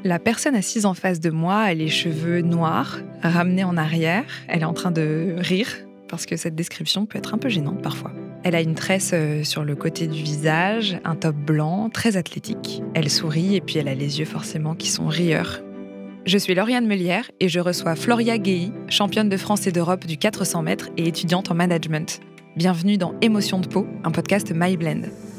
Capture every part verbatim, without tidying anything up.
La personne assise en face de moi a les cheveux noirs, ramenés en arrière. Elle est en train de rire, parce que cette description peut être un peu gênante parfois. Elle a une tresse sur le côté du visage, un top blanc, très athlétique. Elle sourit et puis elle a les yeux forcément qui sont rieurs. Je suis Lauriane Meulière et je reçois Floria Guéhi, championne de France et d'Europe du quatre cents mètres et étudiante en management. Bienvenue dans Émotion de peau, un podcast MyBlend.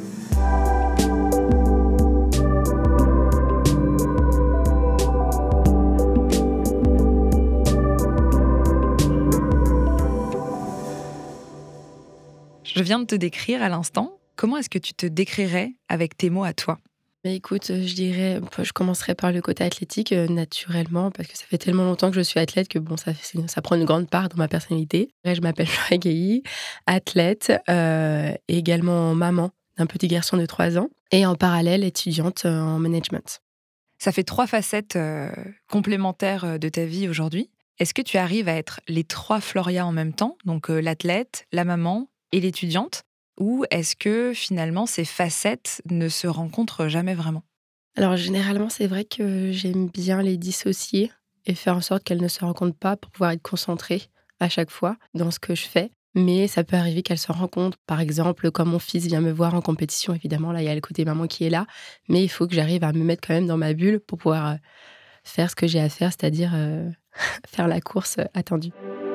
Je viens de te décrire à l'instant. Comment est-ce que tu te décrirais avec tes mots à toi ? Mais écoute, je dirais, je commencerai par le côté athlétique, euh, naturellement, parce que ça fait tellement longtemps que je suis athlète que bon, ça, ça prend une grande part dans ma personnalité. Je m'appelle Floria Guéhi, athlète, euh, et également maman d'un petit garçon de trois ans, et en parallèle étudiante euh, en management. Ça fait trois facettes euh, complémentaires de ta vie aujourd'hui. Est-ce que tu arrives à être les trois Floria en même temps, donc euh, l'athlète, la maman et l'étudiante, ou est-ce que finalement ces facettes ne se rencontrent jamais vraiment ? Alors généralement, c'est vrai que j'aime bien les dissocier et faire en sorte qu'elles ne se rencontrent pas pour pouvoir être concentrée à chaque fois dans ce que je fais. Mais ça peut arriver qu'elles se rencontrent. Par exemple, quand mon fils vient me voir en compétition, évidemment, là, il y a le côté maman qui est là. Mais il faut que j'arrive à me mettre quand même dans ma bulle pour pouvoir euh, faire ce que j'ai à faire, c'est-à-dire euh, faire la course attendue.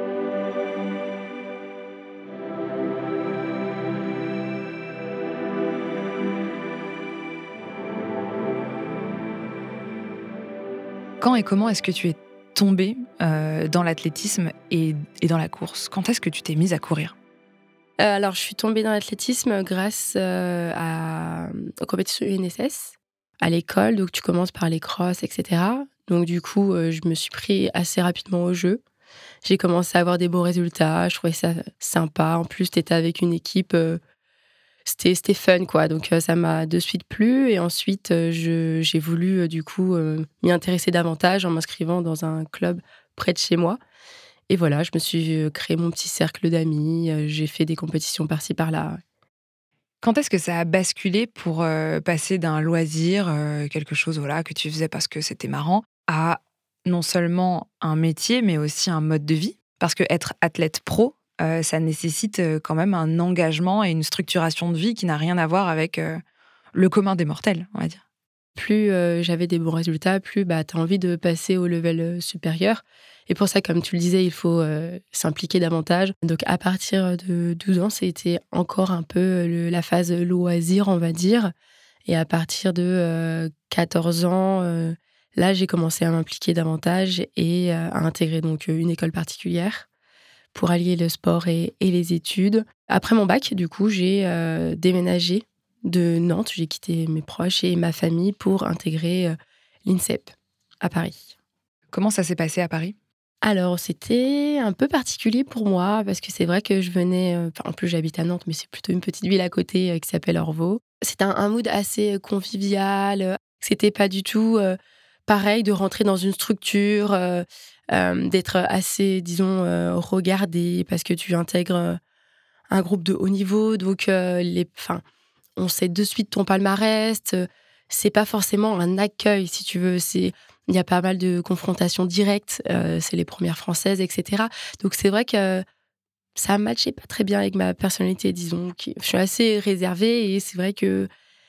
Quand et comment est-ce que tu es tombée euh, dans l'athlétisme et, et dans la course ? Quand est-ce que tu t'es mise à courir ? euh, Alors, je suis tombée dans l'athlétisme grâce euh, à, aux compétitions U N S S à l'école. Donc, tu commences par les crosses, et cetera. Donc, du coup, euh, je me suis pris assez rapidement au jeu. J'ai commencé à avoir des bons résultats. Je trouvais ça sympa. En plus, tu étais avec une équipe... Euh, C'était, c'était fun, quoi. Donc, euh, ça m'a de suite plu. Et ensuite, euh, je, j'ai voulu, euh, du coup, euh, m'y intéresser davantage en m'inscrivant dans un club près de chez moi. Et voilà, je me suis euh, créé mon petit cercle d'amis. Euh, j'ai fait des compétitions par-ci, par-là. Quand est-ce que ça a basculé pour euh, passer d'un loisir, euh, quelque chose voilà, que tu faisais parce que c'était marrant, à non seulement un métier, mais aussi un mode de vie ? Parce que être athlète pro, euh, ça nécessite euh, quand même un engagement et une structuration de vie qui n'a rien à voir avec euh, le commun des mortels, on va dire. Plus euh, j'avais des bons résultats, plus bah, tu as envie de passer au level euh, supérieur. Et pour ça, comme tu le disais, il faut euh, s'impliquer davantage. Donc, à partir de douze ans, c'était encore un peu le, la phase loisir, on va dire. Et à partir de euh, quatorze ans, euh, là, j'ai commencé à m'impliquer davantage et euh, à intégrer donc une école particulière pour allier le sport et, et les études. Après mon bac, du coup, j'ai euh, déménagé de Nantes. J'ai quitté mes proches et ma famille pour intégrer euh, l'INSEP à Paris. Comment ça s'est passé à Paris ? Alors, c'était un peu particulier pour moi parce que c'est vrai que je venais... Euh, en plus, j'habite à Nantes, mais c'est plutôt une petite ville à côté euh, qui s'appelle Orvaux. C'était un, un mood assez convivial. Euh, C'était pas du tout euh, pareil de rentrer dans une structure, euh, euh, d'être assez, disons, euh, regardé parce que tu intègres euh, un groupe de haut niveau. Donc, euh, les, enfin, on sait de suite ton palmarès. Euh, c'est pas forcément un accueil, si tu veux. C'est... Il y a pas mal de confrontations directes, euh, c'est les premières françaises, et cetera. Donc c'est vrai que ça ne matchait pas très bien avec ma personnalité, disons. Qui... Je suis assez réservée et c'est vrai que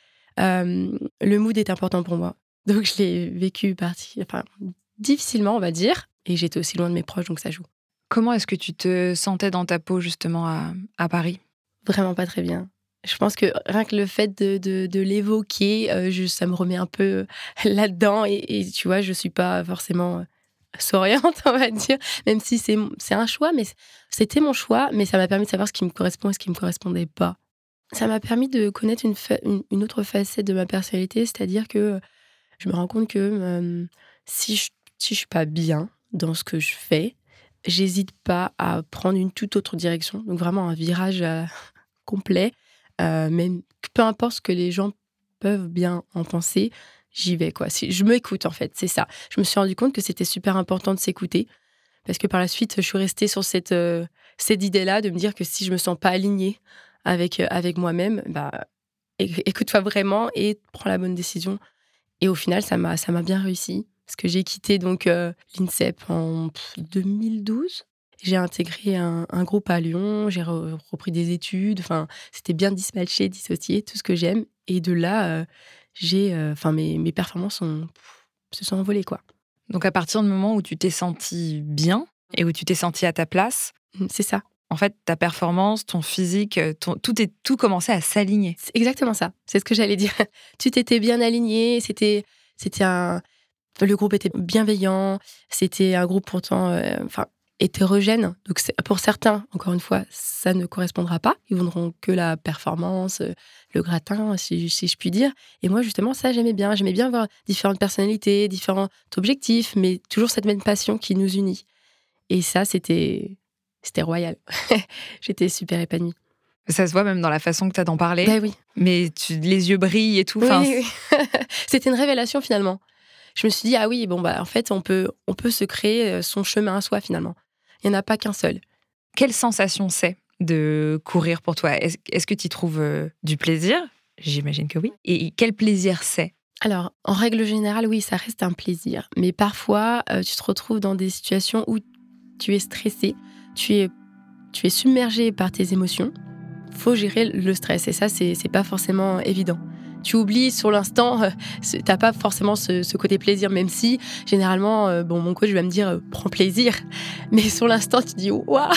euh, le mood est important pour moi. Donc je l'ai vécu parti... enfin, difficilement, on va dire. Et j'étais aussi loin de mes proches, donc ça joue. Comment est-ce que tu te sentais dans ta peau justement à, à Paris ? Vraiment pas très bien. Je pense que rien que le fait de, de, de l'évoquer, euh, je, ça me remet un peu là-dedans. Et, et tu vois, je ne suis pas forcément souriante, on va dire. Même si c'est, c'est un choix, mais c'était mon choix. Mais ça m'a permis de savoir ce qui me correspond et ce qui ne me correspondait pas. Ça m'a permis de connaître une, fa- une, une autre facette de ma personnalité. C'est-à-dire que je me rends compte que euh, si je si je suis pas bien dans ce que je fais, j'hésite pas à prendre une toute autre direction. Donc vraiment un virage euh, complet. Euh, même peu importe ce que les gens peuvent bien en penser, j'y vais, quoi. Si, je m'écoute, en fait, c'est ça. Je me suis rendu compte que c'était super important de s'écouter, parce que par la suite, je suis restée sur cette, euh, cette idée-là de me dire que si je me sens pas alignée avec, euh, avec moi-même, bah, é- écoute-toi vraiment et prends la bonne décision. Et au final, ça m'a, ça m'a bien réussi. Parce que j'ai quitté donc euh, l'INSEP en pff, deux mille douze. J'ai intégré un, un groupe à Lyon, j'ai re- repris des études. Enfin, c'était bien dispatché, dissocié, tout ce que j'aime. Et de là, euh, j'ai, euh, enfin, mes, mes performances ont, pff, se sont envolées, quoi. Donc à partir du moment où tu t'es senti bien et où tu t'es senti à ta place, Mm, C'est ça. en fait, ta performance, ton physique, euh, ton- tout, est, tout commençait à s'aligner. C'est exactement ça. C'est ce que j'allais dire. Tout était bien aligné. C'était, c'était un. Le groupe était bienveillant. C'était un groupe pourtant, euh, enfin, hétérogène. Donc c'est- pour certains, encore une fois, ça ne correspondra pas. Ils voudront que la performance, euh, le gratin, si, si je puis dire. Et moi, justement, ça, j'aimais bien. J'aimais bien voir différentes personnalités, différents objectifs, mais toujours cette même passion qui nous unit. Et ça, c'était, c'était royal. J'étais super épanouie. Ça se voit même dans la façon que tu as d'en parler, Ben oui. mais tu, les yeux brillent et tout. Oui, Enfin, oui, oui. C'était une révélation finalement. Je me suis dit, ah oui, bon, bah, en fait, on peut, on peut se créer euh, son chemin à soi finalement. Il n'y en a pas qu'un seul. quelle sensation c'est de courir pour toi? Est-ce, est-ce que tu y trouves euh, du plaisir? J'imagine que oui. Et quel plaisir c'est? Alors, en règle générale, oui, ça reste un plaisir. Mais parfois, euh, tu te retrouves dans des situations où tu es stressé, tu es, tu es submergé par tes émotions. Faut gérer le stress et ça, c'est, c'est pas forcément évident. Tu oublies sur l'instant, euh, c'est- t'as pas forcément ce, ce côté plaisir, même si généralement, euh, bon, mon coach va me dire euh, prends plaisir, mais sur l'instant, tu dis waouh,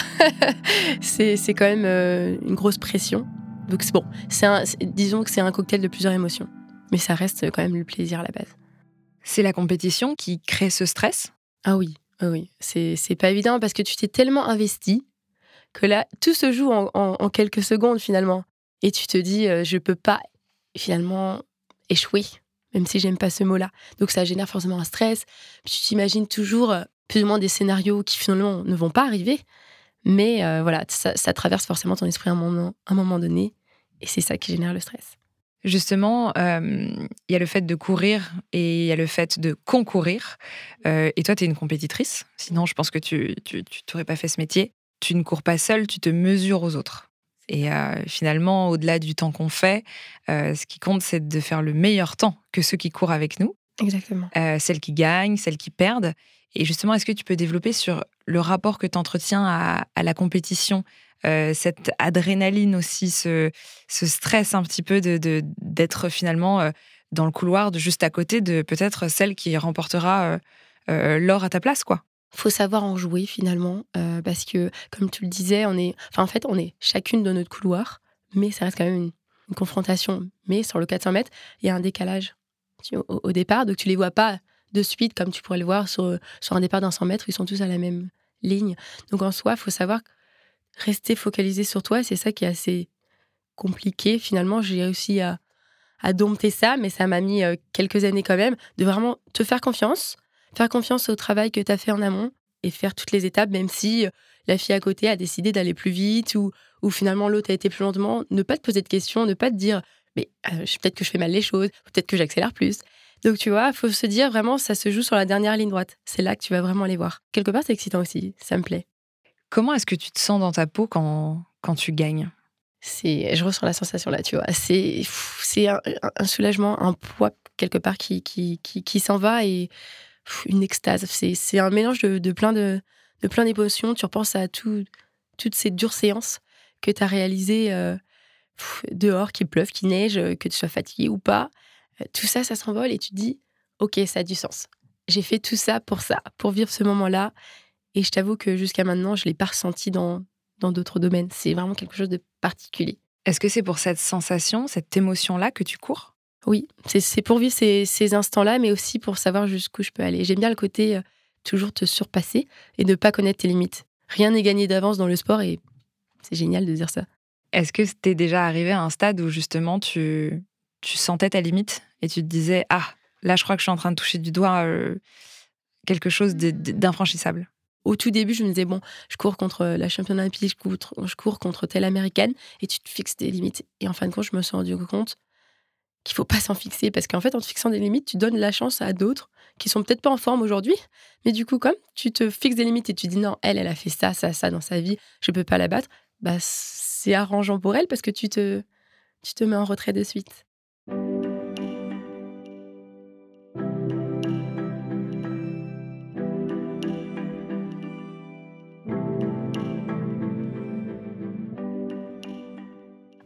c'est, c'est quand même euh, une grosse pression. Donc c'est bon, c'est un, c'est- disons que c'est un cocktail de plusieurs émotions, mais ça reste quand même le plaisir à la base. C'est la compétition qui crée ce stress? Ah oui, ah oui, c'est, c'est pas évident parce que tu t'es tellement investi que là, tout se joue en, en- en quelques secondes finalement. Et tu te dis, euh, je peux pas finalement échouer, même si j'aime pas ce mot-là. Donc ça génère forcément un stress. Puis tu t'imagines toujours euh, plus ou moins des scénarios qui finalement ne vont pas arriver. Mais euh, voilà, ça, ça traverse forcément ton esprit à un moment, un moment donné. Et c'est ça qui génère le stress. Justement, euh, il y a le fait de courir et il y a le fait de concourir. Euh, et toi, tu es une compétitrice. Sinon, je pense que tu tu, tu t'aurais pas fait ce métier. Tu ne cours pas seule, tu te mesures aux autres. Et euh, finalement, au-delà du temps qu'on fait, euh, ce qui compte, c'est de faire le meilleur temps que ceux qui courent avec nous, Exactement. euh, celles qui gagnent, celles qui perdent. Et justement, est-ce que tu peux développer sur le rapport que tu entretiens à, à la compétition, euh, cette adrénaline aussi, ce, ce stress un petit peu de, de- d'être finalement euh, dans le couloir de juste à côté de peut-être celle qui remportera euh, euh, l'or à ta place, quoi. Faut savoir en jouer finalement, euh, parce que comme tu le disais, on est, enfin en fait, on est chacune dans notre couloir, mais ça reste quand même une, une confrontation. Mais sur le quatre cents mètres, il y a un décalage tu- au, au départ, donc tu les vois pas de suite comme tu pourrais le voir sur, sur un départ d'un cent mètres, ils sont tous à la même ligne. Donc en soi, faut savoir rester focalisé sur toi, c'est ça qui est assez compliqué. Finalement, j'ai réussi à, à dompter ça, mais ça m'a mis euh, quelques années quand même, de vraiment te faire confiance, faire confiance au travail que tu as fait en amont et faire toutes les étapes, même si euh, la fille à côté a décidé d'aller plus vite ou, ou finalement l'autre a été plus lentement. Ne pas te poser de questions, ne pas te dire, mais euh, je- peut-être que je fais mal les choses, peut-être que j'accélère plus. Donc tu vois, il faut se dire vraiment, ça se joue sur la dernière ligne droite. C'est là que tu vas vraiment les voir. Quelque part, c'est excitant aussi, ça me plaît. Comment est-ce que tu te sens dans ta peau quand, quand tu gagnes? C'est, je ressens la sensation là, tu vois. C'est, pff, c'est un, un- un soulagement, un poids quelque part qui, qui, qui, qui s'en va et pff, une extase. C'est, c'est un mélange de, de plein de, de plein d'émotions. Tu repenses à tout, toutes ces dures séances que tu as réalisées euh, pff, dehors, qu'il pleuve, qu'il neige, euh, que tu sois fatigué ou pas. Euh, Tout ça, ça s'envole et tu te dis, ok, ça a du sens. J'ai fait tout ça pour ça, pour vivre ce moment-là. Et je t'avoue que jusqu'à maintenant, je ne l'ai pas ressenti dans, dans d'autres domaines. C'est vraiment quelque chose de particulier. Est-ce que c'est pour cette sensation, cette émotion-là que tu cours? Oui, c'est c'est pour vivre ces, ces instants-là, mais aussi pour savoir jusqu'où je peux aller. J'aime bien le côté euh, toujours te surpasser et ne pas connaître tes limites. Rien n'est gagné d'avance dans le sport et c'est génial de dire ça. Est-ce que t'es déjà arrivé à un stade où justement tu, tu sentais ta limite et tu te disais, ah, là je crois que je suis en train de toucher du doigt euh, quelque chose de- de- d'infranchissable? Au tout début, je me disais, bon, je cours contre la championne olympique, je cours, je cours contre telle américaine, et tu te fixes des limites. Et en fin de compte, je me suis rendu compte qu'il faut pas s'en fixer, parce qu'en fait, en te fixant des limites, tu donnes la chance à d'autres qui sont peut-être pas en forme aujourd'hui, mais du coup, comme tu te fixes des limites et tu dis non, elle, elle a fait ça, ça, ça dans sa vie, je peux pas la battre, bah c'est arrangeant pour elle parce que tu te, tu te mets en retrait de suite.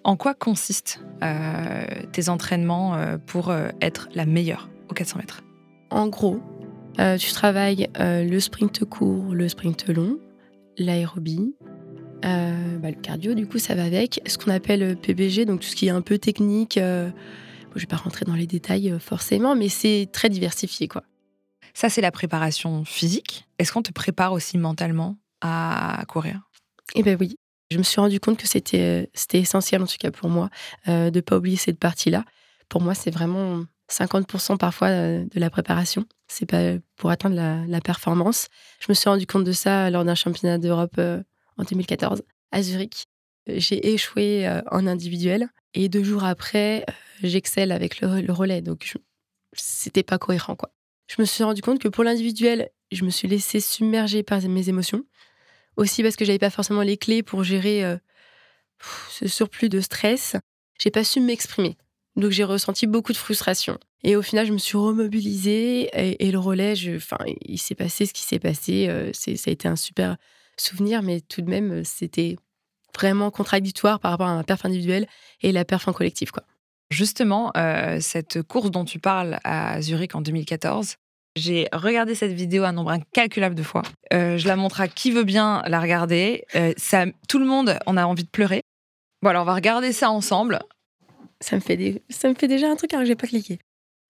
En quoi consistent euh, tes entraînements euh, pour euh, être la meilleure aux quatre cents mètres? En gros, euh, tu travailles euh, le sprint court, le sprint long, l'aérobie, euh, bah, le cardio, du coup, ça va avec. Ce qu'on appelle P B G, donc tout ce qui est un peu technique. Euh, bon, je ne vais pas rentrer dans les détails euh, forcément, mais c'est très diversifié, quoi. Ça, c'est la préparation physique. Est-ce qu'on te prépare aussi mentalement à courir? Eh bien oui. Je me suis rendu compte que c'était, c'était essentiel, en tout cas pour moi, euh, de ne pas oublier cette partie-là. Pour moi, c'est vraiment cinquante pour cent parfois euh, de la préparation. C'est pas pour atteindre la, la performance. Je me suis rendu compte de ça lors d'un championnat d'Europe euh, en deux mille quatorze à Zurich. J'ai échoué euh, en individuel et deux jours après, euh, j'excelle avec le, le relais. Donc, je, c'était pas cohérent, quoi. Je me suis rendu compte que pour l'individuel, je me suis laissée submerger par mes émotions. Aussi parce que j'avais pas forcément les clés pour gérer euh, pff, ce surplus de stress. J'ai pas su m'exprimer. Donc j'ai ressenti beaucoup de frustration. Et au final, je me suis remobilisée et, et le relais, je, enfin, il s'est passé ce qui s'est passé. Euh, c'est, ça a été un super souvenir, mais tout de même, c'était vraiment contradictoire par rapport à ma perf individuelle et la perf en collectif, quoi. Justement, euh, cette course dont tu parles à Zurich en deux mille quatorze, j'ai regardé cette vidéo un nombre incalculable de fois. Euh, je la montre à qui veut bien la regarder. Euh, ça, tout le monde en a envie de pleurer. Bon, alors on va regarder ça ensemble. Ça me fait, des... ça me fait déjà un truc alors que j'ai pas cliqué.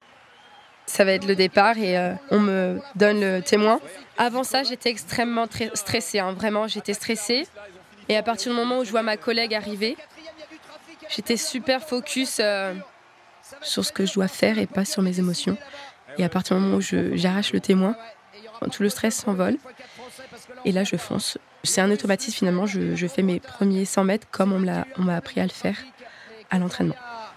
Ça va être le départ et euh, on me donne le témoin. Avant ça, j'étais extrêmement très stressée. Hein. Vraiment, j'étais stressée. Et à partir du moment où je vois ma collègue arriver, j'étais super focus euh, sur ce que je dois faire et pas sur mes émotions. Et à partir du moment où je, j'arrache le témoin, tout le stress s'envole. Et là, je fonce. C'est un automatisme finalement. Je, je fais mes premiers cent mètres comme on, me l'a, on m'a appris à le faire à l'entraînement.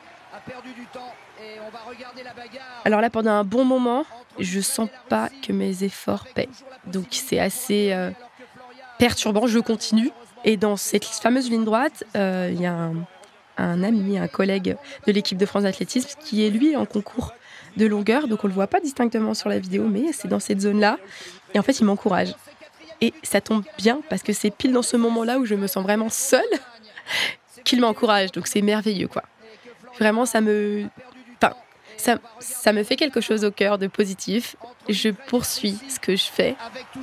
Alors là, pendant un bon moment, je sens pas que mes efforts paient. Donc c'est assez euh, perturbant. Je continue. Et dans cette fameuse ligne droite, il euh, y a un, un ami, un collègue de l'équipe de France d'athlétisme qui est lui en concours de longueur. Donc on le voit pas distinctement sur la vidéo, mais c'est dans cette zone-là. Et en fait, il m'encourage. Et ça tombe bien parce que c'est pile dans ce moment-là où je me sens vraiment seule qu'il m'encourage. Donc c'est merveilleux, quoi. Vraiment, ça me... Enfin, ça, ça me fait quelque chose au cœur de positif. Je poursuis ce que je fais.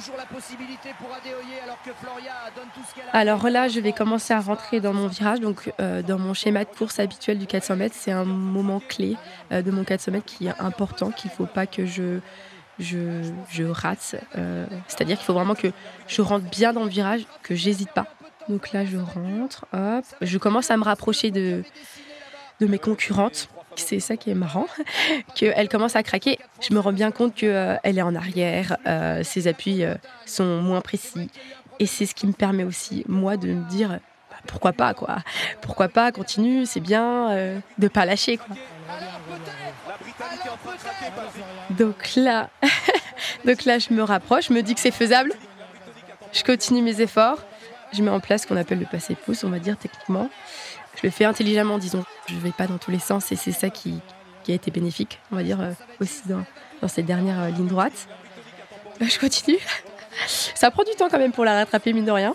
Alors là, je vais commencer à rentrer dans mon virage. Donc, euh, dans mon schéma de course habituel du quatre cents mètres, c'est un moment clé euh, de mon quatre cents mètres qui est important, qu'il ne faut pas que je, je, je rate. Euh, c'est-à-dire qu'il faut vraiment que je rentre bien dans le virage, que j'hésite pas. Donc là, je rentre, hop. Je commence à me rapprocher de... de mes concurrentes. C'est ça qui est marrant, qu'elle commence à craquer. Je me rends bien compte qu'elle euh, est en arrière, euh, ses appuis euh, sont moins précis. Et c'est ce qui me permet aussi, moi, de me dire, bah, pourquoi pas, quoi. Pourquoi pas, continue, c'est bien, euh, de pas lâcher, quoi. Donc là, donc là, je me rapproche, je me dis que c'est faisable. Je continue mes efforts. Je mets en place ce qu'on appelle le passer-pouce, on va dire techniquement. Je le fais intelligemment, disons. Je ne vais pas dans tous les sens et c'est ça qui, qui a été bénéfique, on va dire, euh, aussi dans, dans cette dernière euh, ligne droite. Là, je continue. Ça prend du temps quand même pour la rattraper, mine de rien.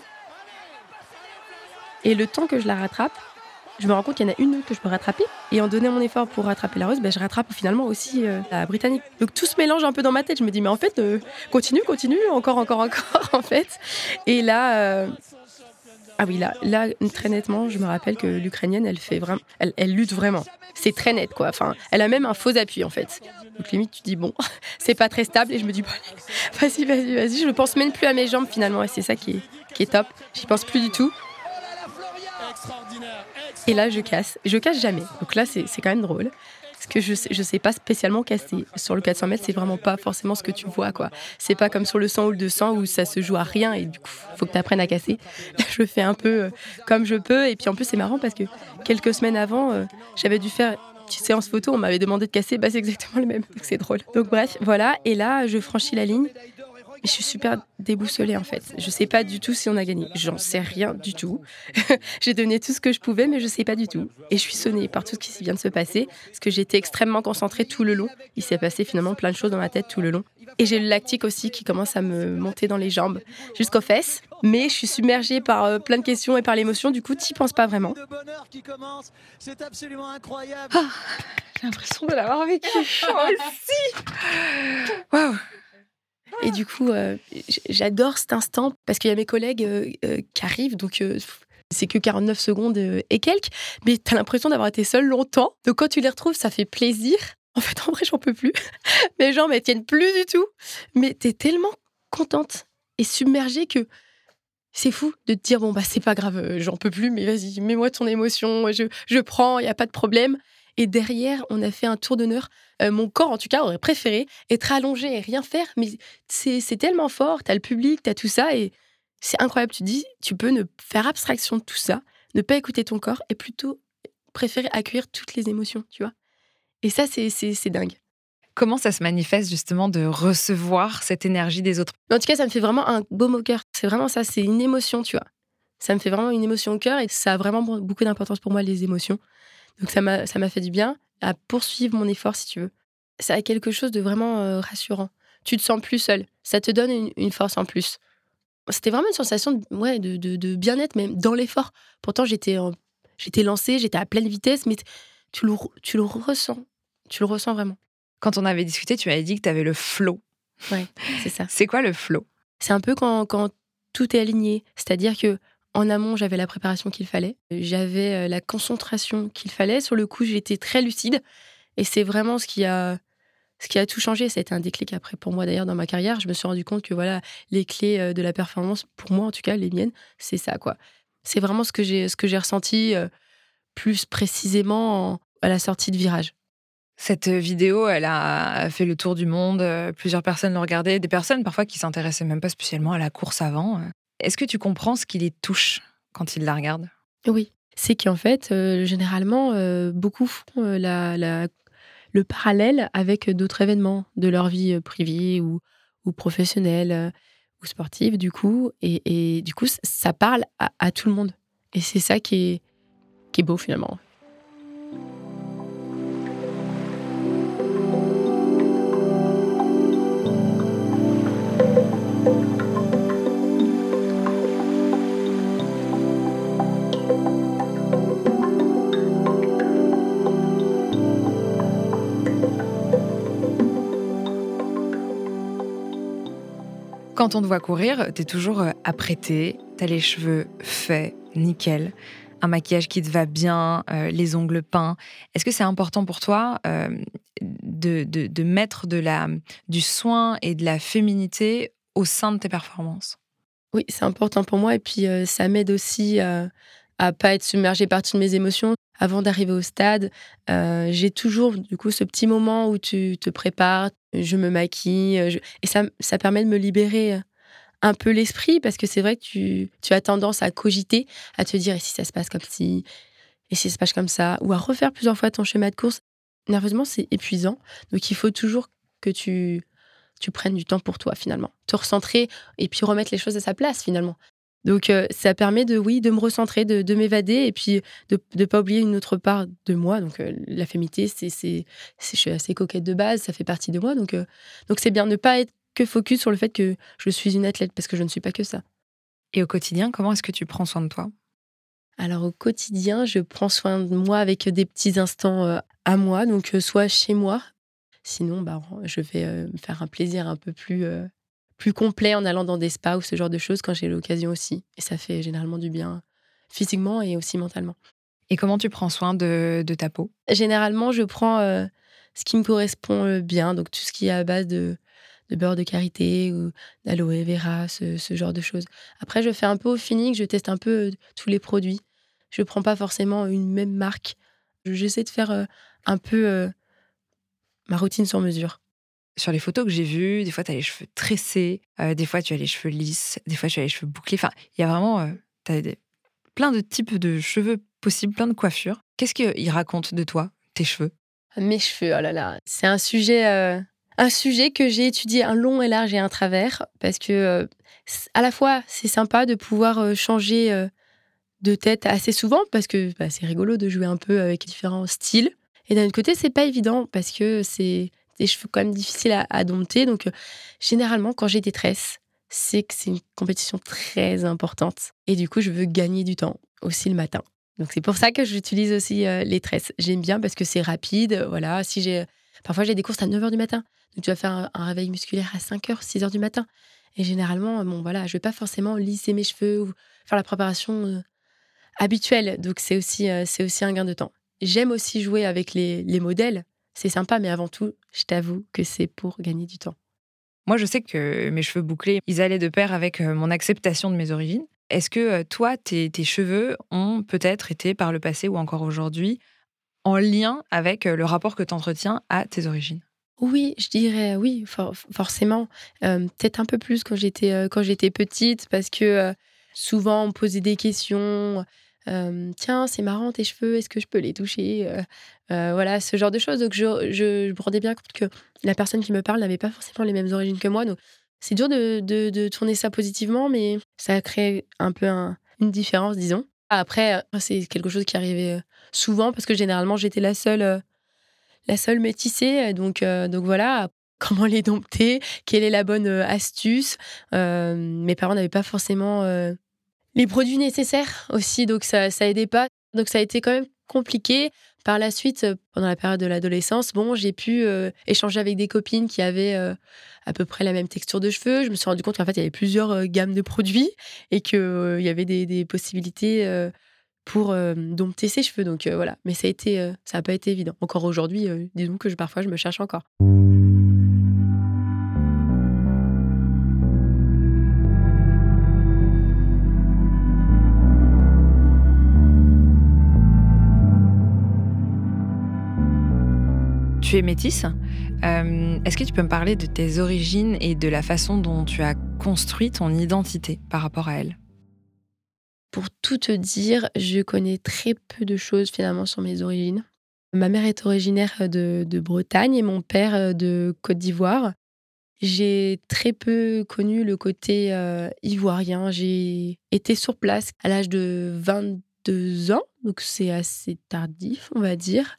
Et le temps que je la rattrape, je me rends compte qu'il y en a une autre que je peux rattraper. Et en donnant mon effort pour rattraper la Russe, ben, je rattrape finalement aussi euh, la Britannique. Donc tout se mélange un peu dans ma tête. Je me dis, mais en fait, euh, continue, continue, encore, encore, encore, en fait. Et là... Euh, Ah oui, là, là, très nettement, je me rappelle que l'Ukrainienne, elle fait vraiment, elle, elle lutte vraiment. C'est très net, quoi. Enfin, elle a même un faux appui, en fait. Donc limite, tu te dis bon, c'est pas très stable, et je me dis bon, allez, vas-y, vas-y, vas-y. Je ne pense même plus à mes jambes finalement, et c'est ça qui est, qui est top. J'y pense plus du tout. Et là, je casse. Je casse jamais. Donc là, c'est, c'est quand même drôle. Parce que je sais, je sais pas spécialement casser. Sur le quatre cents mètres, c'est vraiment pas forcément ce que tu vois, quoi. C'est pas comme sur le cent ou le deux cents où ça se joue à rien et du coup, faut que tu apprennes à casser. Là, je fais un peu euh, comme je peux. Et puis en plus, c'est marrant parce que quelques semaines avant, euh, j'avais dû faire une petite séance photo. On m'avait demandé de casser. Bah, c'est exactement le même. Donc c'est drôle. Donc bref, voilà. Et là, je franchis la ligne. Mais je suis super déboussolée, en fait. Je sais pas du tout si on a gagné. J'en sais rien du tout. J'ai donné tout ce que je pouvais, mais je sais pas du tout. Et je suis sonnée par tout ce qui vient de se passer, parce que j'étais extrêmement concentrée tout le long. Il s'est passé finalement plein de choses dans ma tête tout le long. Et j'ai le lactique aussi qui commence à me monter dans les jambes jusqu'aux fesses. Mais je suis submergée par euh, plein de questions et par l'émotion. Du coup, t'y penses pas vraiment. Ah, j'ai l'impression de l'avoir vécu. Moi aussi. Waouh. Et du coup, euh, j- j'adore cet instant parce qu'il y a mes collègues euh, euh, qui arrivent. Donc, euh, c'est que quarante-neuf secondes euh, et quelques. Mais t'as l'impression d'avoir été seule longtemps. Donc, quand tu les retrouves, ça fait plaisir. En fait, en vrai, j'en peux plus. Mes jambes, elles tiennent plus du tout. Mais t'es tellement contente et submergée que c'est fou de te dire, bon, bah, c'est pas grave, euh, j'en peux plus, mais vas-y, mets-moi ton émotion, je, je prends, il n'y a pas de problème. Et derrière, on a fait un tour d'honneur. Euh, mon corps, en tout cas, aurait préféré être allongé et rien faire, mais c'est, c'est tellement fort, t'as le public, t'as tout ça, et c'est incroyable. Tu te dis, tu peux ne faire abstraction de tout ça, ne pas écouter ton corps, et plutôt préférer accueillir toutes les émotions, tu vois. Et ça, c'est, c'est, c'est dingue. Comment ça se manifeste justement de recevoir cette énergie des autres? Mais en tout cas, ça me fait vraiment un baume au cœur. C'est vraiment ça, c'est une émotion, tu vois. Ça me fait vraiment une émotion au cœur et ça a vraiment beaucoup d'importance pour moi, les émotions. Donc ça m'a, ça m'a fait du bien à poursuivre mon effort, si tu veux. Ça a quelque chose de vraiment euh, rassurant. Tu te sens plus seul. Ça te donne une, une force en plus. C'était vraiment une sensation de, ouais, de, de, de bien-être, même dans l'effort. Pourtant, j'étais, en- j'étais lancée, j'étais à pleine vitesse, mais t- tu le, re- tu le ressens. Tu le ressens vraiment. Quand on avait discuté, tu m'avais dit que tu avais le flow. Ouais, c'est ça. C'est quoi le flow? C'est un peu quand, quand tout est aligné. C'est-à-dire que en amont, j'avais la préparation qu'il fallait. J'avais euh, la concentration qu'il fallait. Sur le coup, j'étais très lucide. Et c'est vraiment ce qui a, ce qui a tout changé. Ça a été un déclic après pour moi d'ailleurs dans ma carrière. Je me suis rendu compte que voilà, les clés euh, de la performance, pour moi en tout cas, les miennes, c'est ça quoi. C'est vraiment ce que j'ai, ce que j'ai ressenti euh, plus précisément en- à la sortie de virage. Cette vidéo, elle a fait le tour du monde. euh, Plusieurs personnes l'ont regardée. Des personnes parfois qui s'intéressaient même pas spécialement à la course avant. euh. Est-ce que tu comprends ce qui les touche quand ils la regardent? Oui, c'est qu'en fait, euh, généralement, euh, beaucoup font euh, la, la- le parallèle avec d'autres événements de leur vie euh, privée ou, ou professionnelle euh, ou sportive, du coup. Et, et du coup, ça, ça parle à, à tout le monde. Et c'est ça qui est, qui est beau finalement. Quand on te voit courir, t'es toujours euh, apprêtée, t'as les cheveux faits, nickel, un maquillage qui te va bien, euh, les ongles peints. Est-ce que c'est important pour toi euh, de, de, de mettre de la, du soin et de la féminité au sein de tes performances? Oui, c'est important pour moi et puis euh, ça m'aide aussi euh, à pas être submergée par toutes mes émotions. Avant d'arriver au stade, euh, j'ai toujours du coup ce petit moment où tu te prépares, je me maquille, euh, je- et ça, ça permet de me libérer euh, un peu l'esprit parce que c'est vrai que tu, tu as tendance à cogiter, à te dire et si ça se passe comme ci, et si ça se passe comme ça, ou à refaire plusieurs fois ton schéma de course. Nerveusement, c'est épuisant, donc il faut toujours que tu tu prennes du temps pour toi finalement. Te recentrer et puis remettre les choses à sa place finalement. Donc euh, ça permet de, oui, de me recentrer, de, de m'évader et puis de ne pas oublier une autre part de moi. Donc euh, la féminité, c'est, c'est, c'est- je suis assez coquette de base, ça fait partie de moi. Donc euh, donc c'est bien de ne pas être que focus sur le fait que je suis une athlète parce que je ne suis pas que ça. Et au quotidien, comment est-ce que tu prends soin de toi? Alors au quotidien, je prends soin de moi avec des petits instants euh, à moi, donc euh, soit chez moi. Sinon, bah, je vais euh, me faire un plaisir un peu plus, euh, plus complet en allant dans des spas ou ce genre de choses quand j'ai l'occasion aussi. Et ça fait généralement du bien physiquement et aussi mentalement. Et comment tu prends soin de, de ta peau? Généralement, je prends euh, ce qui me correspond euh, bien, donc tout ce qui est à base de, de beurre de karité ou d'aloe vera, ce, ce genre de choses. Après, je fais un peu au feeling, je teste un peu euh, tous les produits. Je ne prends pas forcément une même marque. J'essaie de faire euh, un peu euh, ma routine sur mesure. Sur les photos que j'ai vues, des fois, tu as les cheveux tressés, euh, des fois, tu as les cheveux lisses, des fois, tu as les cheveux bouclés. Enfin, il y a vraiment euh, t'as des- plein de types de cheveux possibles, plein de coiffures. Qu'est-ce qu'ils racontent de toi, tes cheveux? Mes cheveux, oh là là, c'est un sujet euh, un sujet que j'ai étudié un long et large et un travers parce que, heu, c à la fois, c'est sympa de pouvoir, heu, changer, heu, de tête assez souvent parce que, bah, c'est rigolo de jouer un peu avec différents styles et d'un autre côté, c'est pas évident parce que c'est des cheveux quand même difficiles à à dompter donc heu, généralement, quand j'ai des tresses, c'est que c'est une compétition très importante et du coup, je veux gagner du temps, aussi le matin. Donc c'est pour ça que j'utilise aussi, heu, les tresses. J'aime bien parce que c'est rapide, heu, voilà. Si j'ai parfois, j'ai des courses à neuf heures du matin, donc tu vas faire un un réveil musculaire à cinq heures, six heures du matin et généralement, bon, voilà, je vais pas forcément lisser mes cheveux ou faire la préparation, heu, habituelle. Donc c'est aussi, heu, c'est aussi un gain de temps. J'aime aussi jouer avec les les modèles, c'est sympa, mais avant tout, je t'avoue que c'est pour gagner du temps. Moi, je sais que mes cheveux bouclés, ils allaient de pair avec, heu, mon acceptation de mes origines. Est-ce que, heu, toi, tes tes cheveux ont peut-être été par le passé ou encore aujourd'hui, en lien avec, heu, le rapport que tu entretiens à tes origines? Oui, je dirais oui, for forcément, hem, peut-être un peu plus quand j'étais, heu, quand j'étais petite parce que, heu, souvent on me posait des questions, hem: «Tiens, c'est marrant tes cheveux, est-ce que je peux les toucher?» heu heu, voilà, ce genre de choses donc je je je me rendais bien compte que la personne qui me parle n'avait pas forcément les mêmes origines que moi donc c'est dur de de de tourner ça positivement mais ça a créé un peu un une différence, disons. Après, heu, c'est quelque chose qui arrivait, heu, souvent parce que généralement j'étais la seule, heu la seule métissée, heu, donc heu, donc voilà. Comment les dompter? Quelle est la bonne, heu, astuce? Hem, mes parents n'avaient pas forcément, heu, les produits nécessaires aussi, donc ça ça aidait pas. Donc ça a été quand même compliqué. Par la suite, heu, pendant la période de l'adolescence, bon, j'ai pu, heu, échanger avec des copines qui avaient, heu, à peu près la même texture de cheveux. Je me suis rendu compte qu'en fait, il y avait plusieurs, heu, gammes de produits et que, heu, il y avait des des possibilités, heu pour, hem, dompter ses cheveux donc heu, voilà. Mais ça a été, heu, ça a pas été évident. Encore aujourd'hui, heu, disons que je parfois je me cherche encore. Tu es métisse. Hem, est-ce que tu peux me parler de tes origines et de la façon dont tu as construit ton identité par rapport à elles? Pour tout te dire, je connais très peu de choses finalement sur mes origines. Ma mère est originaire, de de Bretagne et mon père, heu, de Côte d'Ivoire. J'ai très peu connu le côté, heu, ivoirien. J'ai été sur place à l'âge de vingt-deux ans, donc c'est assez tardif, on va dire.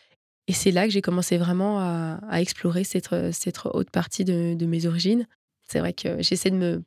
Et c'est là que j'ai commencé vraiment à à explorer cette, heu, cette haute partie de de mes origines. C'est vrai que j'essaie de me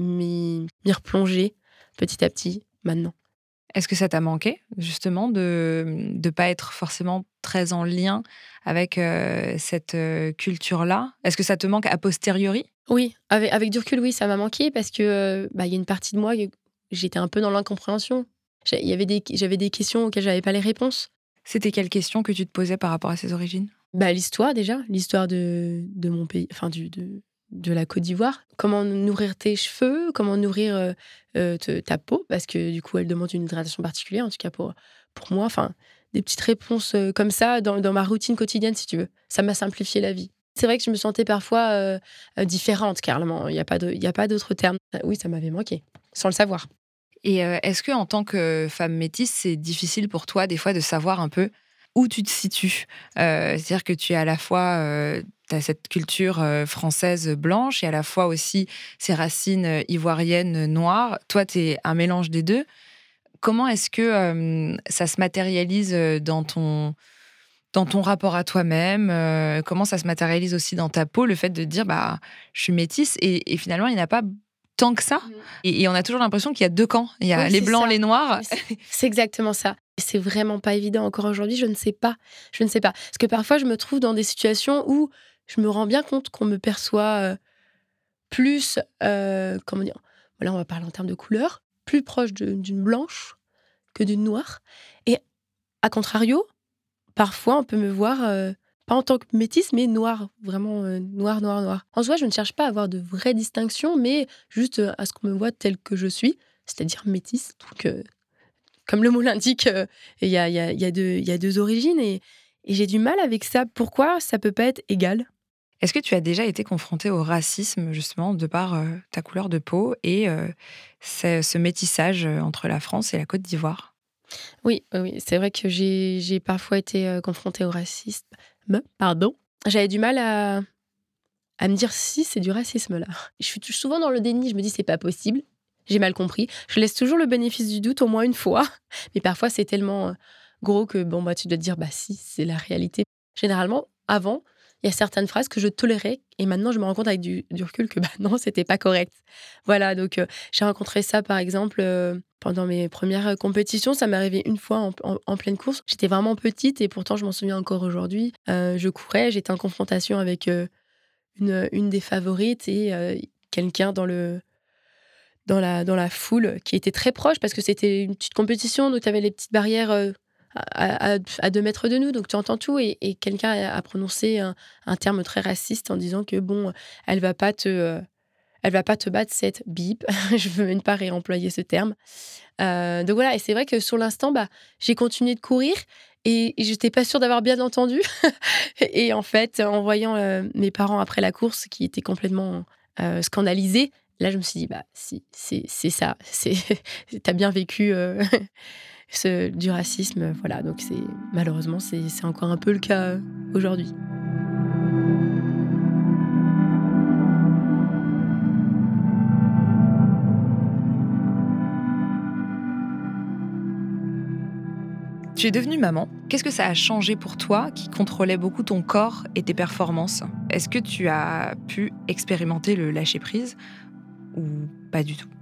m'y m'y replonger petit à petit maintenant. Est-ce que ça t'a manqué justement de, mmh, de pas être forcément très en lien avec, heu, cette, heu, culture-là? Est-ce que ça te manque a posteriori? Oui, avec avec du recul, oui, ça m'a manqué parce que, heu, bah, il y a une partie de moi, que j'étais un peu dans l'incompréhension. J'ai il y avait des j'avais des questions auxquelles j'avais pas les réponses. C'était quelles questions que tu te posais par rapport à ces origines? Bah, l'histoire déjà, l'histoire de de mon pays, enfin du de de la Côte d'Ivoire. Comment nourrir tes cheveux? Comment nourrir, heu heu, te ta peau? Parce que du coup, elle demande une hydratation particulière, en tout cas pour pour moi. Enfin, des petites réponses, heu, comme ça dans dans ma routine quotidienne, si tu veux. Ça m'a simplifié la vie. C'est vrai que je me sentais parfois, heu heu, différente carrément. Il y a pas de il y a pas d'autre terme. Heu, oui, ça m'avait manqué, sans le savoir. Et heu, est-ce que en tant que femme métisse, c'est difficile pour toi des fois de savoir un peu où tu te situes? Heu, c'est-à-dire que tu es à la fois, heu, tu as cette culture, heu, française blanche et à la fois aussi ces racines, heu, ivoiriennes, noires. Toi, tu es un mélange des deux. Comment est-ce que, hem, ça se matérialise, heu, dans ton dans ton rapport à toi-même? Heu, comment ça se matérialise aussi dans ta peau, le fait de dire: «Bah, je suis métisse» et et finalement, il n'y en a pas tant que ça Mmh. et et on a toujours l'impression qu'il y a deux camps. Il y a Oui, les c'est blancs, ça. les noirs. Mais c'est c'est exactement ça. Et c'est vraiment pas évident encore aujourd'hui, je ne sais pas. Je ne sais pas. Parce que parfois, je me trouve dans des situations où je me rends bien compte qu'on me perçoit, heu, plus, heu, comment dire? Voilà, on va parler en termes de couleur, plus proche de d'une blanche que d'une noire et à contrario, parfois, on peut me voir, heu, pas en tant que métisse, mais noire, vraiment, heu, noire, noire, noire. En soi, je ne cherche pas à avoir de vraies distinctions, mais juste, heu, à ce qu'on me voit telle que je suis, c'est-à-dire métisse, donc heu comme le mot l'indique, heu, il y a il y a il y a deux il y a deux origines et et j'ai du mal avec ça. Pourquoi ça peut pas être égal? Est-ce que tu as déjà été confrontée au racisme, justement, de par, heu, ta couleur de peau et heu, ce ce métissage, heu, entre la France et la Côte d'Ivoire? Oui, oui, oui, c'est vrai que j'ai j'ai parfois été, heu, confrontée au racisme, pardon. J'avais du mal à à me dire si c'est du racisme là. Je suis souvent dans le déni, je me dis c'est pas possible, j'ai mal compris. Je laisse toujours le bénéfice du doute au moins une fois, mais parfois c'est tellement euh, gros que bon bah tu dois te dire bah si c'est la réalité. Généralement avant il y a certaines phrases que je tolérais et maintenant je me rends compte avec du, du recul que bah non c'était pas correct. Voilà donc euh, j'ai rencontré ça par exemple euh, pendant mes premières euh, compétitions, ça m'est arrivé une fois en, en- en pleine course. J'étais vraiment petite et pourtant je m'en souviens encore aujourd'hui. Euh, je courais, j'étais en confrontation avec euh, une, une des favorites et euh, quelqu'un dans le dans la dans la foule qui était très proche parce que c'était une petite compétition, donc tu avais les petites barrières euh, à, à, à deux mètres de nous, donc tu entends tout. Et, et quelqu'un a, a prononcé un, un terme très raciste en disant que bon, elle va pas te, euh, elle va pas te battre cette bip. Je veux même pas réemployer ce terme. Euh, donc voilà, et c'est vrai que sur l'instant, bah, j'ai continué de courir et, et j'étais pas sûre d'avoir bien entendu. Et en fait, en voyant euh, mes parents après la course qui étaient complètement euh, scandalisés, là je me suis dit bah si, c'est c'est ça, c'est t'as bien vécu euh, ce, du racisme, voilà. Donc c'est malheureusement c'est c'est encore un peu le cas euh, aujourd'hui. Tu es devenue maman. Qu'est-ce que ça a changé pour toi qui contrôlait beaucoup ton corps et tes performances? Est-ce que tu as pu expérimenter le lâcher-prise ou pas du tout?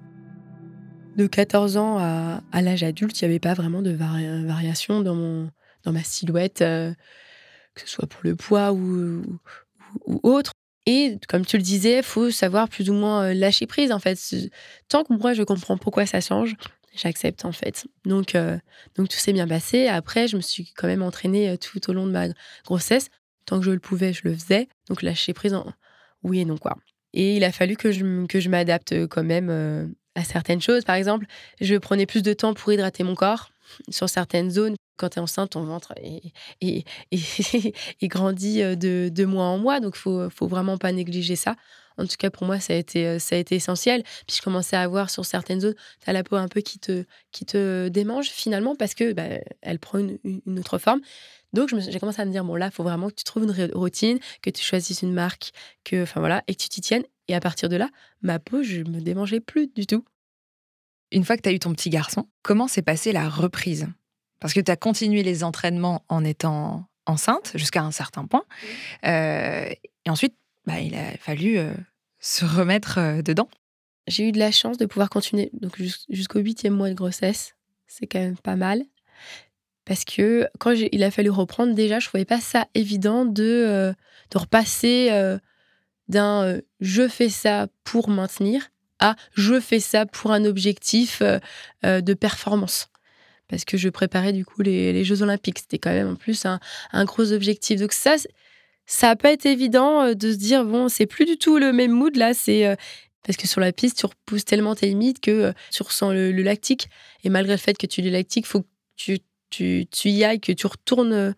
De quatorze ans à, à l'âge adulte, il n'y avait pas vraiment de vari- variation dans mon dans ma silhouette, euh, que ce soit pour le poids ou, ou, ou autre. Et comme tu le disais, il faut savoir plus ou moins euh, lâcher prise en fait. C'est- Tant que moi je comprends pourquoi ça change, j'accepte en fait. Donc, euh, donc tout s'est bien passé. Après, je me suis quand même entraînée euh, tout au long de ma grossesse. Tant que je le pouvais, je le faisais. Donc lâcher prise, en... oui et non quoi. Et il a fallu que je, m- que je m'adapte euh, quand même euh, à certaines choses. Par exemple, je prenais plus de temps pour hydrater mon corps sur certaines zones. Quand tu es enceinte, ton ventre est, est, est- est grandit euh, de, de mois en mois. Donc, il faut, faut vraiment pas négliger ça. En tout cas, pour moi, ça a été, euh, ça a été essentiel. Puis, je commençais à avoir sur certaines zones, tu as la peau un peu qui te, qui te démange finalement parce que bah, elle prend une, une- une autre forme. Donc, je me suis- j'ai commencé à me dire, bon, là, il faut vraiment que tu trouves une ré- routine, que tu choisisses une marque, que, enfin voilà, et que tu t'y tiennes. Et à partir de là, ma peau, je me démangeais plus du tout. Une fois que tu as eu ton petit garçon, comment s'est passée la reprise? Parce que tu as continué les entraînements en étant enceinte jusqu'à un certain point. Euh, et ensuite, bah, il a fallu euh, se remettre euh, dedans. J'ai eu de la chance de pouvoir continuer donc jus- jusqu'au huitième mois de grossesse. C'est quand même pas mal. Parce que quand j'ai il a fallu reprendre, déjà, je trouvais pas ça évident de, heu, de repasser, heu, d'un, heu, «je fais ça pour maintenir» à «je fais ça pour un objectif, heu heu, de performance». Parce que je préparais du coup les les jeux olympiques. C'était quand même en plus un un gros objectif. Donc ça, c ça a pas été évident, heu, de se dire: «Bon, c'est plus du tout le même mood là». C'est, heu parce que sur la piste, tu repousses tellement tes limites que, heu, tu ressens le le lactique et malgré le fait que tu es lactique, faut que tu tu tu y ailles, que tu retournes, heu,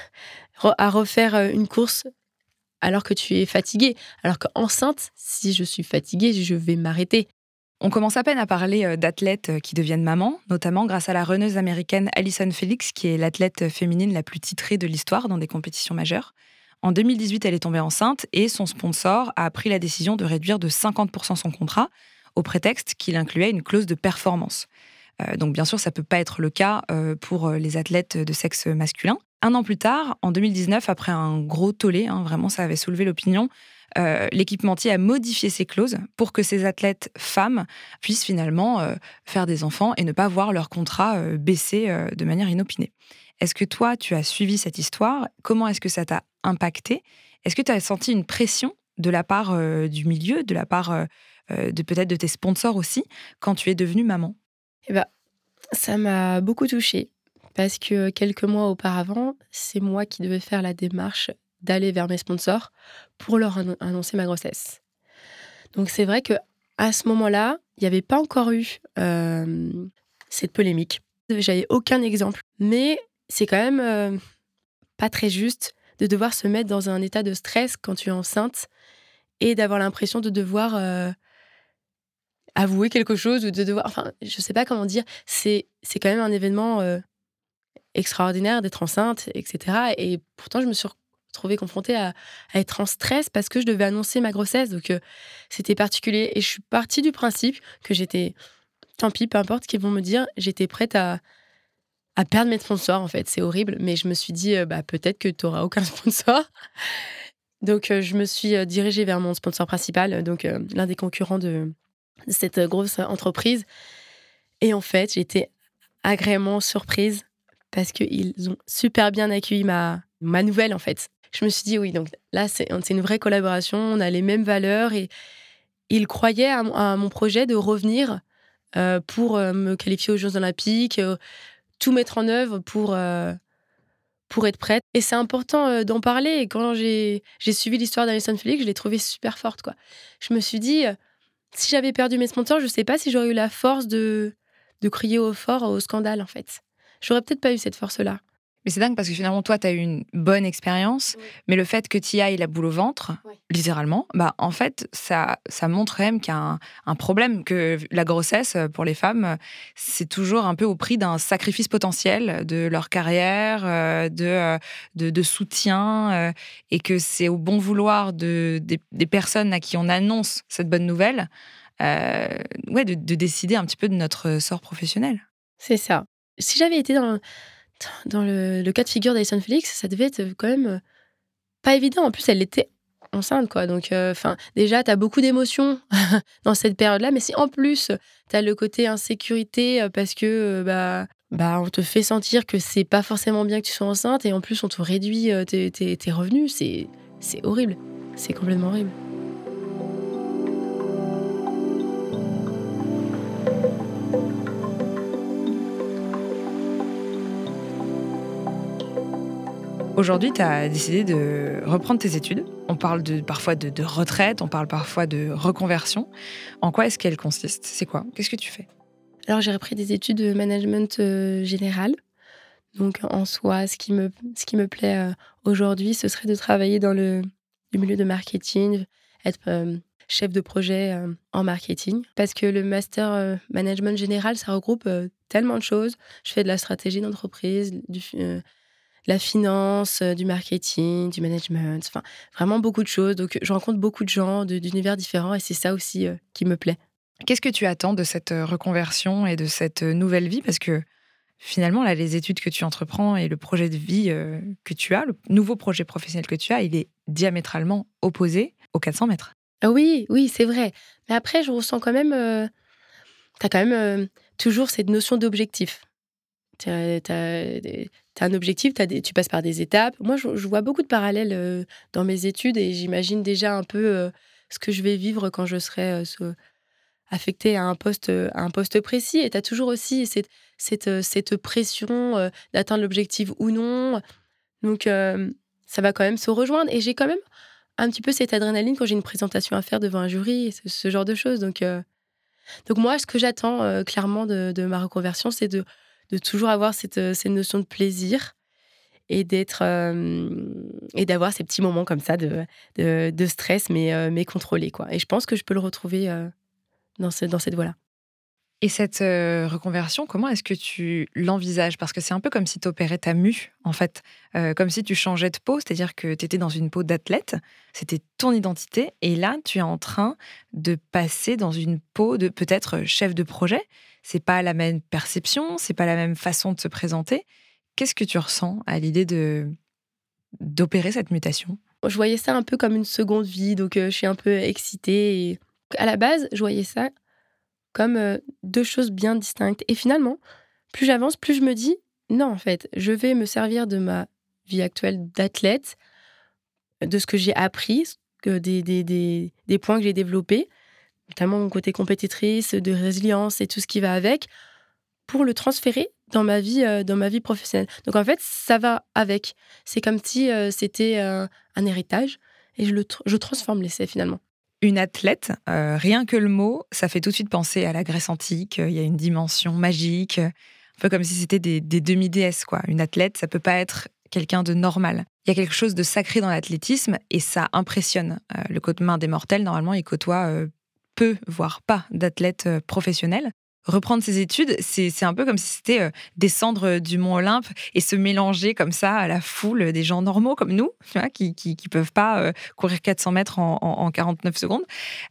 re à refaire, heu, une course alors que tu es fatiguée. Alors qu'enceinte, si je suis fatiguée, je vais m'arrêter. On commence à peine à parler euh, d'athlètes euh, qui deviennent mamans, notamment grâce à la runneuse américaine Allyson Felix, qui est l'athlète féminine la plus titrée de l'histoire dans des compétitions majeures. En deux mille dix-huit, elle est tombée enceinte et son sponsor a pris la décision de réduire de cinquante pour cent son contrat, au prétexte qu'il incluait une clause de performance. Euh, donc bien sûr, ça ne peut pas être le cas euh, pour euh, les athlètes de sexe masculin. Un an plus tard, en deux mille dix-neuf, après un gros tollé, hein, vraiment ça avait soulevé l'opinion, euh, l'équipementier a modifié ses clauses pour que ces athlètes femmes puissent finalement euh, faire des enfants et ne pas voir leur contrat euh, baisser euh, de manière inopinée. Est-ce que toi, tu as suivi cette histoire? Comment est-ce que ça t'a impacté? Est-ce que tu as senti une pression de la part euh, du milieu, de la part euh, euh, de peut-être de tes sponsors aussi, quand tu es devenue maman? Et bah, ça m'a beaucoup touchée parce que quelques mois auparavant, c'est moi qui devais faire la démarche d'aller vers mes sponsors pour leur annon annoncer ma grossesse. Donc c'est vrai que à ce moment-là, il n'y avait pas encore eu, hem, cette polémique. J'avais aucun exemple, mais c'est quand même, heu, pas très juste de devoir se mettre dans un état de stress quand tu es enceinte et d'avoir l'impression de devoir, heu, avouer quelque chose ou de devoir enfin, je sais pas comment dire. C'est c'est quand même un événement, heu, extraordinaire d'être enceinte et cetera et pourtant je me suis retrouvée confrontée à, à être en stress parce que je devais annoncer ma grossesse. Donc, euh, c'était particulier. Et je suis partie du principe que j'étais, tant pis, peu importe ce qu'ils vont me dire, j'étais prête à, à perdre mes sponsors, en fait. C'est horrible. Mais je me suis dit, euh, bah, peut-être que tu n'auras aucun sponsor. Donc, euh, je me suis euh, dirigée vers mon sponsor principal, donc euh, l'un des concurrents de, de cette euh, grosse entreprise. Et en fait, j'ai été agréablement surprise parce qu'ils ont super bien accueilli ma, ma nouvelle, en fait. Je me suis dit, oui, donc là, c'est, c'est une vraie collaboration, on a les mêmes valeurs et ils croyaient à, mon- à mon projet de revenir euh, pour euh, me qualifier aux Jeux Olympiques, euh, tout mettre en œuvre pour, euh, pour être prête. Et c'est important euh, d'en parler. Et quand j'ai, j'ai suivi l'histoire d'Alison Felix, je l'ai trouvée super forte, quoi. Je me suis dit, euh, si j'avais perdu mes sponsors, je ne sais pas si j'aurais eu la force de, de crier au fort au scandale, en fait. J'aurais peut-être pas eu cette force-là. Mais c'est dingue parce que finalement, toi, tu as eu une bonne expérience, Oui. mais le fait que tu y ailles la boule au ventre, Oui. littéralement, bah, en fait, ça, ça montre quand même qu'il y a un, un problème, que la grossesse, pour les femmes, c'est toujours un peu au prix d'un sacrifice potentiel de leur carrière, euh, de, euh, de, de soutien, euh, et que c'est au bon vouloir de, des, des personnes à qui on annonce cette bonne nouvelle, euh, ouais, de, de décider un petit peu de notre sort professionnel. C'est ça. Si j'avais été dans, dans le, le cas de figure d'Alison Felix, ça devait être quand même euh, pas évident. En plus, elle était enceinte, quoi. Donc, enfin, déjà, t'as beaucoup d'émotions dans cette période-là, mais si en plus, t'as le côté insécurité euh, parce que, euh, bah, bah, on te fait sentir que c'est pas forcément bien que tu sois enceinte et en plus, on te réduit euh, tes, tes- tes revenus, c'est, c'est horrible. C'est complètement horrible. Aujourd'hui, tu as décidé de reprendre tes études. On parle de, parfois de, de retraite, on parle parfois de reconversion. En quoi est-ce qu'elle consiste? C'est quoi? Qu'est-ce que tu fais? Alors, j'ai repris des études de management euh, général. Donc, en soi, ce qui me, ce qui me plaît euh, aujourd'hui, ce serait de travailler dans le, le milieu de marketing, être euh, chef de projet euh, en marketing. Parce que le master euh, management général, ça regroupe euh, tellement de choses. Je fais de la stratégie d'entreprise, du, euh, de la finance, euh, du marketing, du management, enfin, vraiment beaucoup de choses. Donc, je rencontre beaucoup de gens de- d'univers différents et c'est ça aussi euh, qui me plaît. Qu'est-ce que tu attends de cette euh, reconversion et de cette euh, nouvelle vie? Parce que finalement, là, les études que tu entreprends et le projet de vie euh, que tu as, le nouveau projet professionnel que tu as, il est diamétralement opposé aux quatre cents mètres. Ah oui, oui, c'est vrai. Mais après, je ressens quand même, euh, t'as quand même euh, toujours cette notion d'objectif. Tu as un objectif, t'as des tu passes par des étapes. Moi, je je vois beaucoup de parallèles, heu, dans mes études et j'imagine déjà un peu, heu, ce que je vais vivre quand je serai, heu, se affectée à un poste, heu, à un poste précis et tu as toujours aussi cette cette, heu, cette pression, heu, d'atteindre l'objectif ou non. Donc, hem, ça va quand même se rejoindre et j'ai quand même un petit peu cette adrénaline quand j'ai une présentation à faire devant un jury et ce ce genre de choses. Donc, heu donc moi, ce que j'attends, heu, clairement de de ma reconversion, c'est de de toujours avoir cette, heu, cette notion de plaisir et d'être, hem et d'avoir ces petits moments comme ça de de de stress mais heu, mais contrôlés, quoi et je pense que je peux le retrouver, heu, dans ce dans cette voie-là. Et cette euh, reconversion, comment est-ce que tu l'envisages? Parce que c'est un peu comme si tu opérais ta mue, en fait. Euh, comme si tu changeais de peau, c'est-à-dire que tu étais dans une peau d'athlète, c'était ton identité, et là, tu es en train de passer dans une peau de peut-être chef de projet. C'est pas la même perception, c'est pas la même façon de se présenter. Qu'est-ce que tu ressens à l'idée de d'opérer cette mutation? Je voyais ça un peu comme une seconde vie, donc heu, je suis un peu excitée et à la base, je voyais ça comme, heu, deux choses bien distinctes et finalement, plus j'avance, plus je me dis: «Non, en fait, je vais me servir de ma vie actuelle d'athlète, de ce que j'ai appris, ce que des des des des points que j'ai développés, notamment mon côté compétitrice, de résilience et tout ce qui va avec, pour le transférer dans ma vie, heu, dans ma vie professionnelle». Donc en fait, ça va avec. C'est comme si, heu, c'était, heu, un héritage et je le tr je transforme l'essai finalement. Une athlète, euh, rien que le mot, ça fait tout de suite penser à la Grèce antique. Il y a une dimension magique, un peu comme si c'était des, des demi-déesses, quoi. Une athlète, ça peut pas être quelqu'un de normal. Il y a quelque chose de sacré dans l'athlétisme et ça impressionne. Euh, le commun des mortels, normalement, il côtoie euh, peu, voire pas d'athlètes euh, professionnels. reprendre ses études, c'est, c'est un peu comme si c'était euh, descendre du mont Olympe et se mélanger comme ça à la foule des gens normaux comme nous, tu vois, qui qui, qui peuvent pas euh, courir quatre cents mètres en, en, en quarante-neuf secondes.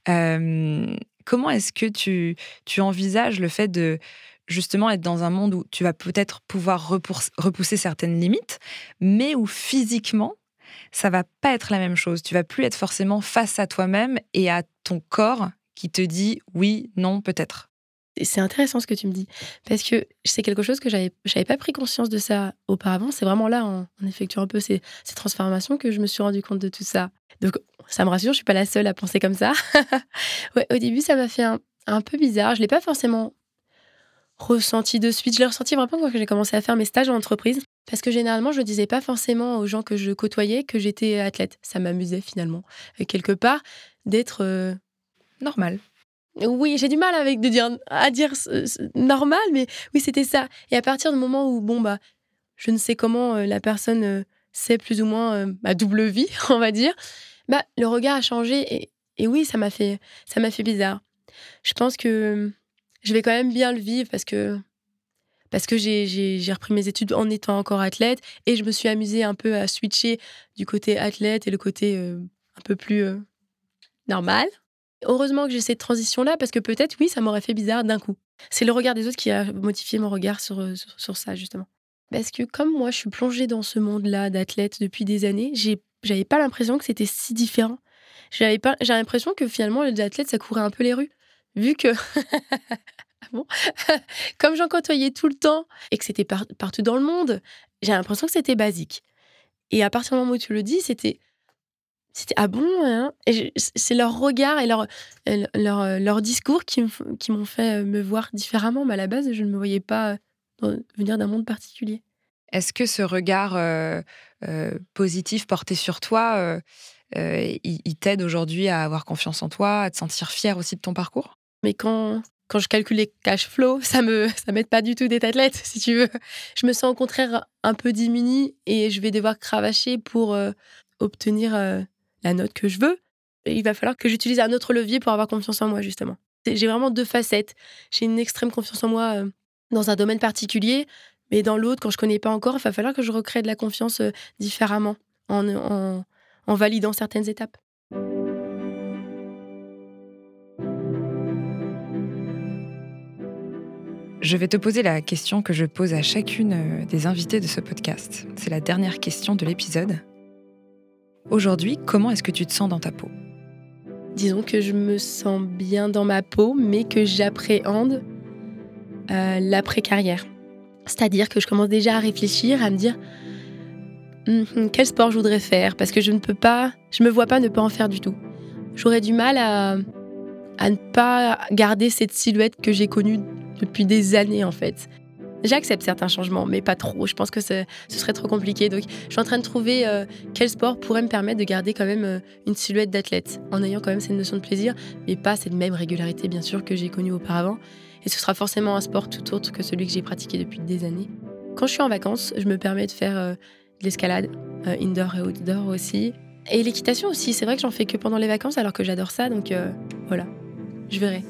Euh, comment est-ce que tu, tu envisages le fait de justement être dans un monde où tu vas peut-être pouvoir repousser, repousser certaines limites, mais où physiquement, ça va pas être la même chose. Tu vas plus être forcément face à toi-même et à ton corps qui te dit oui, non, peut-être. C'est intéressant ce que tu me dis, parce que c'est quelque chose que j'avais, j'avais pas pris conscience de ça auparavant. C'est vraiment là, en, en effectuant un peu ces, ces transformations, que je me suis rendu compte de tout ça. Donc, ça me rassure, je suis pas la seule à penser comme ça. Ouais, au début, ça m'a fait un, un peu bizarre. Je l'ai pas forcément ressenti de suite. Je l'ai ressenti vraiment quand j'ai commencé à faire mes stages en entreprise, parce que généralement, je ne disais pas forcément aux gens que je côtoyais que j'étais athlète. Ça m'amusait finalement, euh, quelque part, d'être... euh, Normal. Oui, j'ai du mal avec de dire, à dire ce- ce- normal, mais oui, c'était ça. Et à partir du moment où, bon, bah, je ne sais comment euh, la personne euh, sait plus ou moins euh, ma double vie, on va dire, bah, le regard a changé. Et, et oui, ça m'a fait, ça m'a fait bizarre. Je pense que euh, je vais quand même bien le vivre parce que, parce que j'ai, j'ai, j'ai repris mes études en étant encore athlète et je me suis amusée un peu à switcher du côté athlète et le côté euh, un peu plus euh, normal. Heureusement que j'ai cette transition-là, parce que peut-être, oui, ça m'aurait fait bizarre d'un coup. C'est le regard des autres qui a modifié mon regard sur, euh, sur, sur ça, justement. Parce que comme moi, je suis plongée dans ce monde-là d'athlète depuis des années, j'ai, j'avais pas l'impression que c'était si différent. J'avais pas, j'ai l'impression que finalement, les athlètes, ça courait un peu les rues. Vu que, ah bon, comme j'en côtoyais tout le temps et que c'était par- partout dans le monde, j'ai l'impression que c'était basique. Et à partir du moment où tu le dis, c'était C'était ah bon, hein? Et je c'est leur regard et leur euh, leur, heu, leur discours qui me f qui m'ont fait, heu, me voir différemment. Mais à la base, je ne me voyais pas, heu, dans venir d'un monde particulier. Est-ce que ce regard euh, euh, positif porté sur toi, euh, euh, il, il t'aide aujourd'hui à avoir confiance en toi, à te sentir fière aussi de ton parcours? Mais quand quand je calcule les cash flow, ça me ça m'aide pas du tout d'être athlète, si tu veux. Je me sens au contraire un peu démunie et je vais devoir cravacher pour, heu, obtenir, heu, la note que je veux. Et il va falloir que j'utilise un autre levier pour avoir confiance en moi, justement. C'est j'ai vraiment deux facettes. J'ai une extrême confiance en moi, heu, dans un domaine particulier, mais dans l'autre, quand je connais pas encore, il va falloir que je recrée de la confiance, heu, différemment, en, en en validant certaines étapes. Je vais te poser la question que je pose à chacune euh, des invitées de ce podcast. C'est la dernière question de l'épisode. Aujourd'hui, comment est-ce que tu te sens dans ta peau? Disons que je me sens bien dans ma peau, mais que j'appréhende, heu, l'après-carrière. C'est-à-dire que je commence déjà à réfléchir, à me dire: «Mmh quel sport je voudrais faire?» parce que je ne peux pas je me vois pas ne pas en faire du tout. J'aurais du mal à à ne pas garder cette silhouette que j'ai connue depuis des années, en fait. J'accepte certains changements, mais pas trop. Je pense que ce ce serait trop compliqué. Donc, je suis en train de trouver euh, quel sport pourrait me permettre de garder quand même euh, une silhouette d'athlète, en ayant quand même cette notion de plaisir, mais pas cette même régularité, bien sûr, que j'ai connue auparavant. Et ce sera forcément un sport tout autre que celui que j'ai pratiqué depuis des années. Quand je suis en vacances, je me permets de faire euh, de l'escalade, euh, indoor et outdoor aussi. Et l'équitation aussi. C'est vrai que j'en fais que pendant les vacances, alors que j'adore ça. Donc, euh, voilà, je verrai.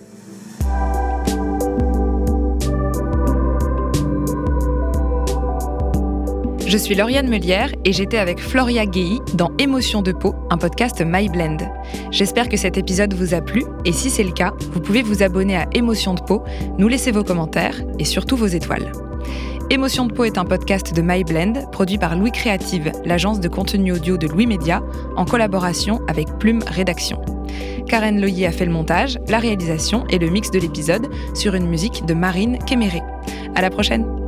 Je suis Lauriane Meulière et j'étais avec Floria Guéhi dans Émotions de peau, un podcast MyBlend. J'espère que cet épisode vous a plu et si c'est le cas, vous pouvez vous abonner à Émotions de peau, nous laisser vos commentaires et surtout vos étoiles. Émotions de peau est un podcast de MyBlend produit par Louis Créative, l'agence de contenu audio de Louis Média, en collaboration avec Plume Rédaction. Karen Loyer a fait le montage, la réalisation et le mix de l'épisode sur une musique de Marine Kéméré. À la prochaine!